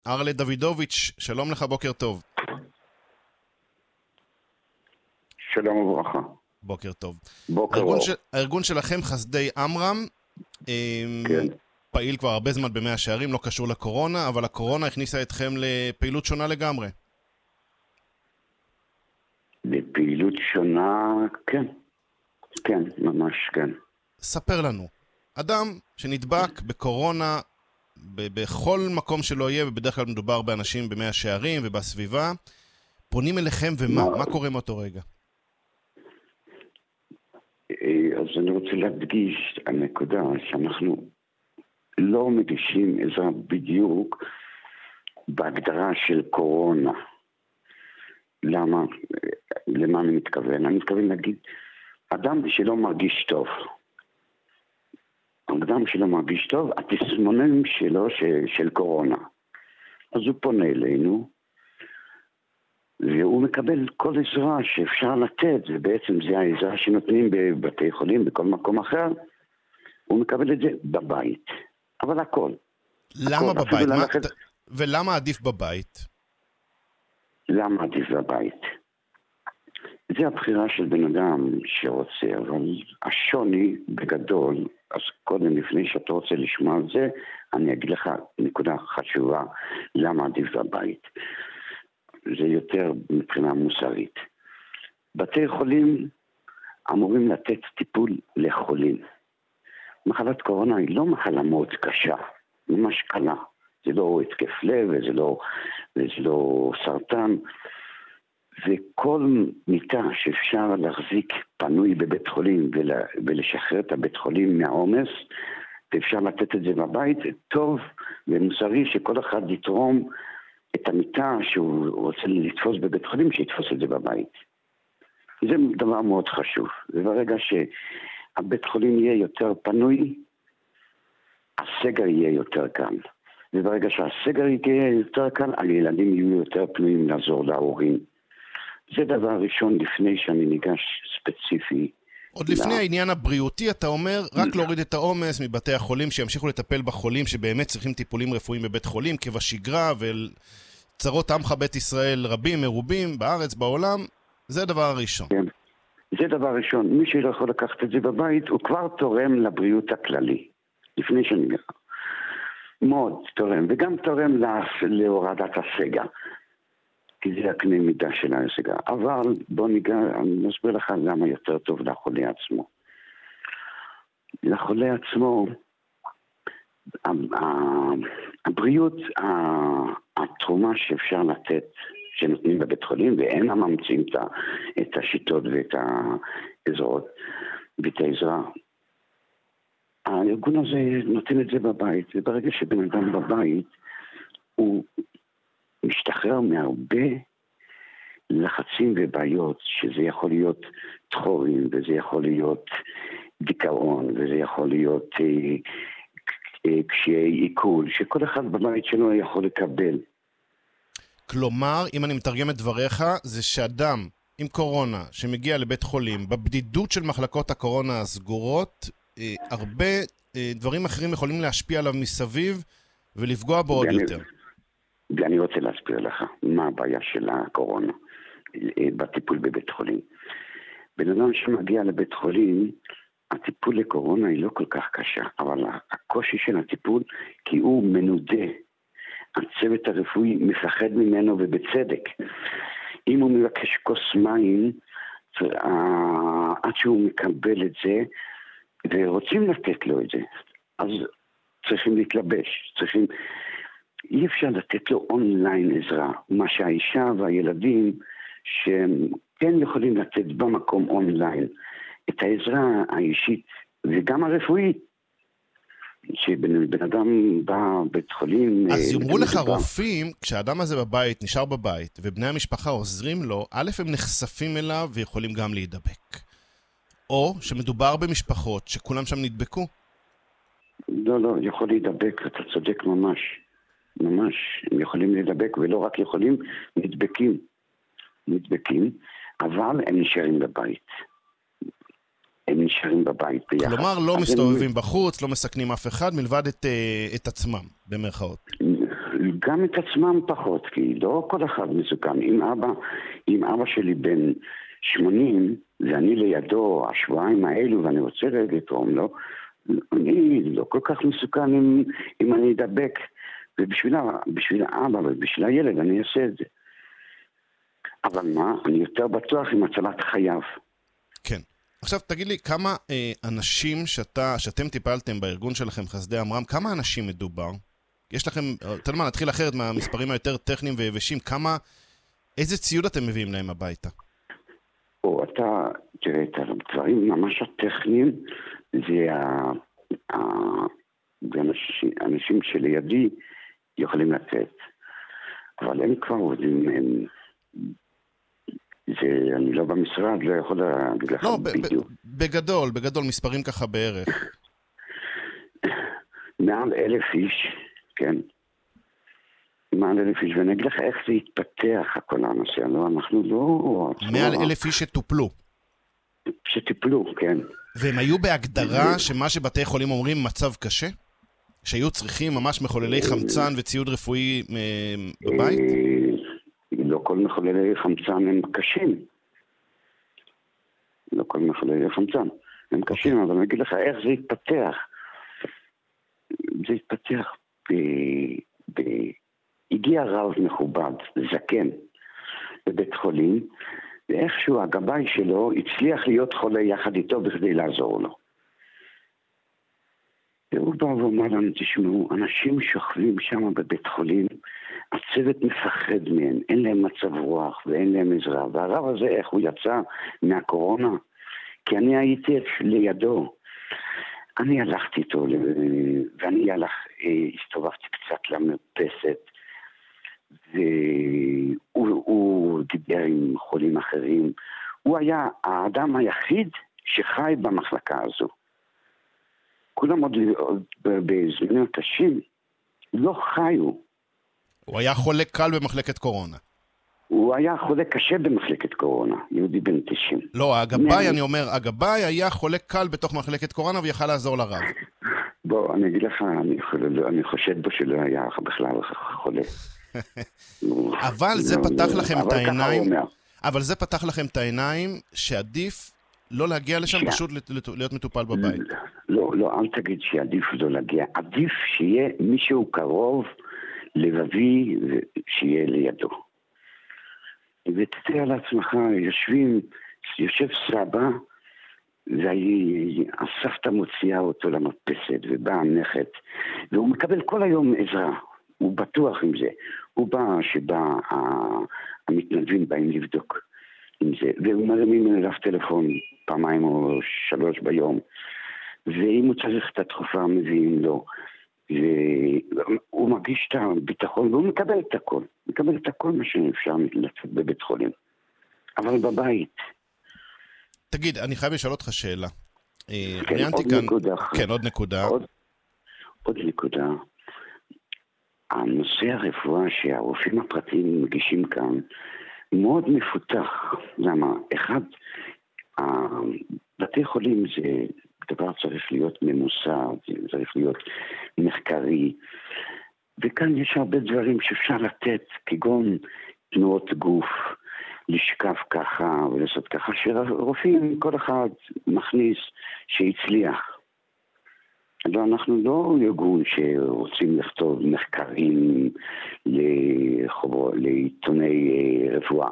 ארלה דוידוביץ', שלום לך, בוקר טוב. שלום וברכה. בוקר טוב. בוקר אור. הארגון שלכם, חסדי אמרם, כן. פעיל כבר הרבה זמן במאה שערים, לא קשור לקורונה, אבל הקורונה הכניסה אתכם לפעילות שונה לגמרי. לפעילות שונה, כן. כן, ממש כן. ספר לנו. אדם שנדבק בקורונה בכל מקום שלא יהיה, ובדרך כלל מדובר באנשים במאה שערים ובסביבה, פונים אליכם ומה קורה מאותו רגע? אז אני רוצה להדגיש הנקודה שאנחנו לא מגישים עזרה בדיוק בהגדרה של קורונה. למה? למה אני מתכוון? אני מתכוון להגיד, אדם שלא מרגיש טוב. אדם שלא מרגיש טוב, התסמונים שלו של קורונה. אז הוא פונה אלינו, והוא מקבל כל עזרה שאפשר לתת, ובעצם זה העזרה שנותנים בבתי חולים, בכל מקום אחר, הוא מקבל את זה בבית. אבל הכל. למה בבית? ולמה עדיף בבית? למה עדיף בבית? זה הבחירה של בן אדם שרוצה, אבל השוני בגדול, אז קודם לפני שאתה רוצה לשמוע על זה, אני אגיד לך נקודה חשובה, למה עדיף בבית. זה יותר מבחינה מוסרית. בתי חולים אמורים לתת טיפול לחולים. מחלת קורונה היא לא מחלה מאוד קשה, ממש קלה. זה לא התקף לב וזה לא סרטן. וכל מיטה שאפשר להחזיק פנוי בבית חולים ולשחרר את הבית חולים מהעומס, ואפשר לתת את זה בבית, טוב ומוסרי שכל אחד יתרום את המיטה שהוא רוצה לתפוס בבית חולים, שיתפוס את זה בבית. זה דבר מאוד חשוב. וברגע שהבית חולים יהיה יותר פנוי, הסגר יהיה יותר קל. וברגע שהסגר יהיה יותר קל, הילדים יהיו יותר פנויים לעזור להורים. זה דבר ראשון לפני שאני ניגש ספציפי. עוד לפני העניין הבריאותי, אתה אומר, רק להוריד את העומס מבתי החולים, שימשיכו לטפל בחולים שבאמת צריכים טיפולים רפואיים בבית חולים, כבשגרה, וצרות עמך בית ישראל רבים, מרובים, בארץ, בעולם, זה הדבר הראשון. כן, זה דבר ראשון. מי שלא יכול לקחת את זה בבית, הוא כבר תורם לבריאות הכללי, לפני שאני ניגש. מאוד תורם, וגם תורם להורדת הסגר. כי זה הקנה מידה של ההסגה. אבל בוא ניגע, אני אסביר לך למה יותר טוב לחולה עצמו. לחולה עצמו, הבריאות, התרומה שאפשר לתת, שנותנים בבית חולים, ואין הממציאים את השיטות ואת העזרות, ואת העזרה. הארגון הזה נותן את זה בבית, וברגע שבן אדם בבית, הוא משתחרר מהרבה לחצים ובעיות, שזה יכול להיות תחורים, וזה יכול להיות דיכאון, וזה יכול להיות קשיי עיכול, שכל אחד בבית שלו יכול לקבל. כלומר, אם אני מתרגם את דבריך, זה שאדם עם קורונה שמגיע לבית חולים, בבדידות של מחלקות הקורונה הסגורות, הרבה דברים אחרים יכולים להשפיע עליו מסביב ולפגוע בו עוד יותר. ואני רוצה להסביר לך מה הבעיה של הקורונה בטיפול בבית חולים. בן אדם שמגיע לבית חולים, הטיפול לקורונה היא לא כל כך קשה, אבל הקושי של הטיפול, כי הוא מנודה. הצוות הרפואי מפחד ממנו ובצדק. אם הוא מבקש כוס מים, עד שהוא מקבל את זה, ורוצים לתת לו את זה, אז צריכים להתלבש, אי אפשר לתת לו אונליין עזרה, מה שהאישה והילדים שהם כן יכולים לתת במקום אונליין, את העזרה האישית וגם הרפואית, שבן אדם בא בית חולים... אז יאמרו לך רופאים, כשהאדם הזה בבית, נשאר בבית, ובני המשפחה עוזרים לו, א' הם נחשפים אליו ויכולים גם להידבק. או שמדובר במשפחות שכולם שם נדבקו. לא, יכול להידבק, אתה צודק ממש. ממש, הם יכולים להידבק, ולא רק יכולים, נדבקים, אבל הם נשארים בבית. הם נשארים בבית ביחד. כלומר, לא מסתובבים בחוץ, לא מסכנים אף אחד, מלבד את עצמם, במרכאות. גם את עצמם פחות, כי לא כל אחד מסוכן. אם אבא שלי בן 80, ואני לידו השבועיים האלו, ואני רוצה רגע לתרום לו, אני לא כל כך מסוכן אם אני אדבק, ובשביל האבא ובשביל הילד אני אעשה את זה. אבל מה? אני יותר בטוח עם הצלת חייו. כן. עכשיו תגיד לי, כמה אנשים שאתם טיפלתם בארגון שלכם, חסדי עמרם, כמה אנשים מדובר? יש לכם, תן מה, נתחיל אחרת מהמספרים היותר טכניים ויבשים, איזה ציוד אתם מביאים להם הביתה? תראה, את הדברים ממש הטכניים, זה האנשים שלידי יכולים לתת. אבל הם כבר עובדים, אני לא במשרד, לא יכול להגיד לך בדיוק. בגדול, מספרים ככה בערך. מעל 1,000 איש, כן. מעל 1,000 איש, ואני אגיד לך איך זה התפתח, כל הנושא. לא, אנחנו לא... מעל 1,000 איש שטופלו. שטיפלו, כן. והם היו בהגדרה שמה שבתי חולים אומרים מצב קשה? שהיו צריכים ממש מחוללי חמצן וציוד רפואי בבית? לא כל מחוללי חמצן הם קשים. לא כל מחוללי חמצן הם קשים, אבל אני אגיד לך איך זה התפתח. זה התפתח הגיע רב מכובד, זקן, בבית חולים, ואיכשהו הגבאי שלו הצליח להיות חולה יחד איתו בכדי לעזור לו. והוא בא ואומר לנו, תשמעו, אנשים שוכבים שם בבית חולים, הצוות מפחד מהם, אין להם מצב רוח ואין להם עזרה. והרב הזה, איך הוא יצא מהקורונה? כי אני הייתי לידו. אני הלכתי איתו, ואני הסתובבתי קצת למרפסת, והוא דיבר עם חולים אחרים. הוא היה האדם היחיד שחי במחלקה הזו. כולם עוד בזמנים קשים לא חיו. הוא היה חולה קל במחלקת קורונה. הוא היה חולה קשה במחלקת קורונה, יהודי בן 90. לא, הגבאי, אני אומר, הגבאי היה חולה קל בתוך מחלקת קורונה ויכל לעזור לרב. בוא, אני אגיד לך, אני חושד בו שלא היה בכלל חולה. אבל זה פתח לכם את העיניים, אבל זה פתח לכם את העיניים שעדיף לא להגיע לשם, פשוט להיות מטופל בבית. לא, אל תגיד שעדיף לא להגיע. עדיף שיהיה מישהו קרוב, לבבי, שיהיה לידו. ותתאר לעצמך, יושב סבא, והסבתא מוציאה אותו למדפסת, ובא הנכד, והוא מקבל כל היום עזרה. הוא בטוח עם זה. הוא בא המתנדבים באים לבדוק עם זה, והוא מרימים אליו טלפון 2 או 3 ביום, ואם הוא צריך את התרופה מביאים לו, והוא מרגיש את הביטחון, והוא מקבל את הכל. מקבל את הכל מה שאפשר לצאת בבית חולים. אבל בבית. תגיד, אני חייב לשאול אותך שאלה. כן, עוד נקודה. כן, עוד נקודה. עוד נקודה. הנושא הרפואה שהרופאים הפרטיים מגישים כאן מאוד מפותח. למה? אחד, בתי חולים זה דבר צריך להיות ממוסד, צריך להיות מחקרי, וכאן יש הרבה דברים שאפשר לתת, כגון תנועות גוף, לשקף ככה ולעשות ככה, שרופאים כל אחד מכניס שהצליח. אבל אנחנו לא ארגון שרוצים לכתוב מחקרים לעיתוני רפואה.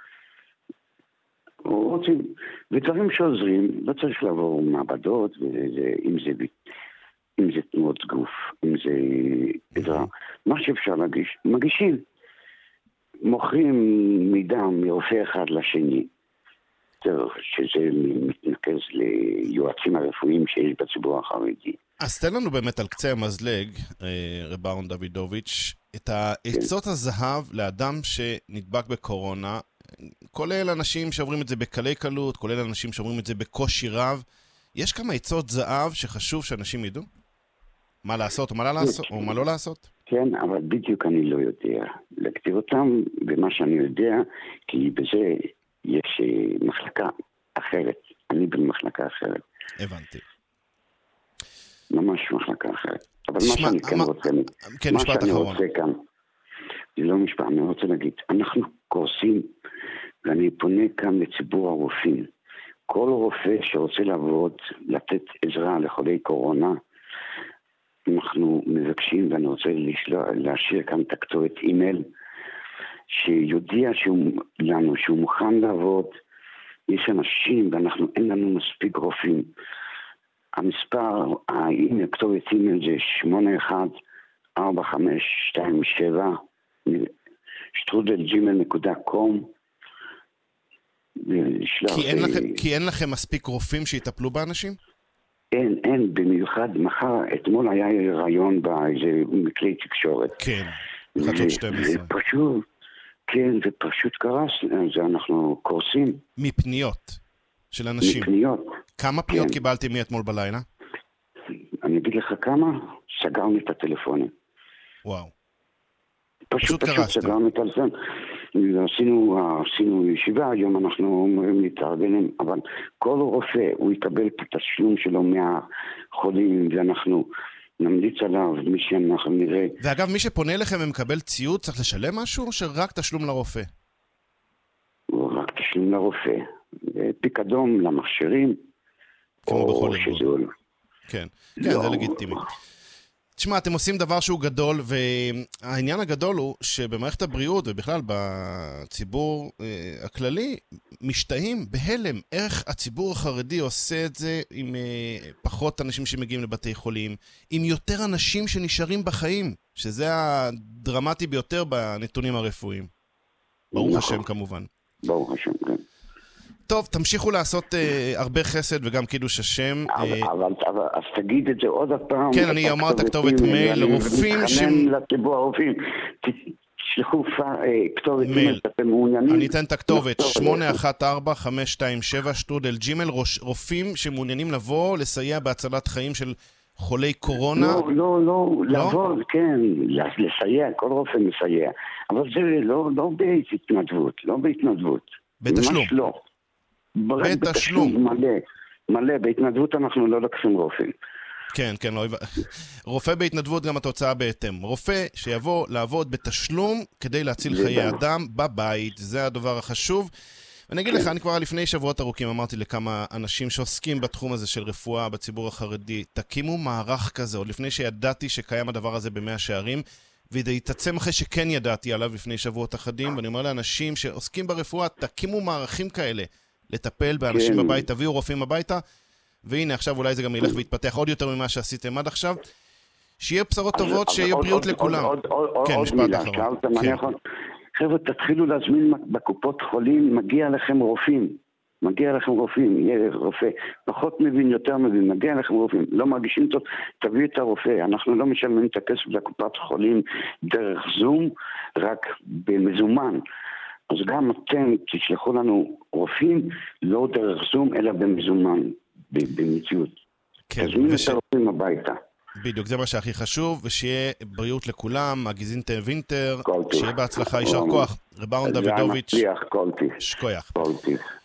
רוצים, ודברים שעוזרים, לא צריך לעבור מעבדות, אם זה תנועות גוף, אם זה עזרה, מה שאפשר להגיש, מגישים. מוכרים מידע מרופא אחד לשני, שזה מתנקז ליועצים הרפואיים שיש בציבור החרדי. אז תן לנו באמת על קצה המזלג, רב אהרון דוידוביץ', את העצות הזהב לאדם שנדבק בקורונה, כולל אנשים שעוברים את זה בקלי קלות, כולל אנשים שעוברים את זה בקושי רב. יש כמה עצות זהב שחשוב שאנשים ידעו? מה לעשות או מה לא לעשות? כן, אבל בדיוק אני לא יודע להגדיר אותם במה שאני יודע, כי בזה יש מחלקה אחרת. אני במחלקה אחרת. הבנתי. ממש מחלקה אחרת. אבל מה שאני כן רוצה, כן, משפט אחרון. זה לא משפט, אני רוצה להגיד, אנחנו קורסים, ואני פונה כאן לציבור הרופאים. כל רופא שרוצה לעבוד, לתת עזרה לחולי קורונה, אנחנו מבקשים, ואני רוצה להשאיר כאן את הכתובת אימייל, שיודיע לנו שהוא מוכן לעבוד. יש אנשים, אין לנו מספיק רופאים. המספר, הכתובת אימייל זה 814527@gmail.com. כי אין לכם מספיק רופאים שיטפלו באנשים? אין, במיוחד אתמול היה רעיון באיזה מכלי תקשורת. כן, חדשות 12. זה פשוט קרס, אנחנו קורסים. מפניות של אנשים. מפניות. כמה פניות קיבלתי מאתמול בלילה? אני אגיד לך כמה, סגרנו את הטלפונים. וואו. פשוט סגרנו את הטלפון. עשינו ישיבה, היום אנחנו מתארגנים, אבל כל רופא הוא יקבל את התשלום שלו מהחולים, ואנחנו נמליץ עליו, מי שאנחנו נראה. ואגב, מי שפונה אליכם ומקבל ציוד, צריך לשלם משהו, או שרק תשלום לרופא? רק תשלום לרופא. פיקדון למכשירים, כמו בכל ארגון. כן, זה לגיטימי. תשמע, אתם עושים דבר שהוא גדול, והעניין הגדול הוא שבמערכת הבריאות ובכלל בציבור הכללי משתאים בהלם איך הציבור החרדי עושה את זה עם פחות אנשים שמגיעים לבתי חולים, עם יותר אנשים שנשארים בחיים, שזה הדרמטי ביותר בנתונים הרפואיים. ברוך השם כמובן. ברוך השם, כן. טוב, תמשיכו לעשות הרבה חסד וגם קידוש השם. אבל אז תגיד את זה עוד פעם. כן, אני אומר את הכתובת מייל לרופאים מתחנן לציבור הרופאים. תשלחו כתובת מייל שאתם מעוניינים. אני אתן את הכתובת 814527@gmail, רופאים שמעוניינים לבוא לסייע בהצלת חיים של חולי קורונה. לא, לעבוד, כן, לסייע, כל רופא מסייע. אבל זה לא בהתנדבות. בתשלום. ממש לא. בתשלום מלא, בהתנדבות אנחנו לא לקחים רופאים. כן, רופא בהתנדבות גם התוצאה בהתאם. רופא שיבוא לעבוד בתשלום כדי להציל חיי אדם בבית, זה הדבר החשוב. ואני אגיד לך, אני כבר לפני שבועות ארוכים אמרתי לכמה אנשים שעוסקים בתחום הזה של רפואה בציבור החרדי, תקימו מערך כזה, עוד לפני שידעתי שקיים הדבר הזה במאה שערים, והתעצם אחרי שכן ידעתי עליו לפני שבועות אחדים, ואני אומר לאנשים שעוסקים ברפואה, תקימו מערכים כאלה, לטפל באנשים בבית, תביאו רופאים הביתה, והנה עכשיו אולי זה גם ילך ויתפתח עוד יותר ממה שעשיתם עד עכשיו, שיהיה בשורות טובות, שיהיה בריאות לכולם. כן, משפט אחרון. חבר'ה, תתחילו להזמין בקופות חולים, מגיע לכם רופאים, יהיה רופא, פחות מבין, יותר מבין, מגיע לכם רופאים, לא מרגישים טוב, תביאו את הרופא, אנחנו לא משלמים את הכסף לקופת חולים דרך זום, רק במזומן. אז גם אתם תשלחו לנו רופאים, לא דרך זום, אלא במזומן, במציאות. תזמין את הרופאים הביתה. בדיוק, זה מה שהכי חשוב, ושיהיה בריאות לכולם, מגזינטה וינטר, שיהיה בהצלחה, יישר כוח. רב אהרון דודוביץ', זה המצליח, קולטי. שכוייח.